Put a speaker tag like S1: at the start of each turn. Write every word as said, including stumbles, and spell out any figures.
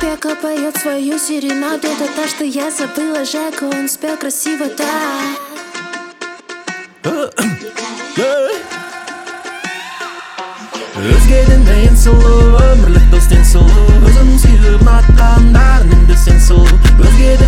S1: Жека поет свою серенаду. Это та, что я забыла Жека, он спел красиво, да.
S2: Өзгеден дейін сұлу, өмірлік достен сұлу. Өзің сүйіп ұнатқандарың енді сен сұлу. Өзгеден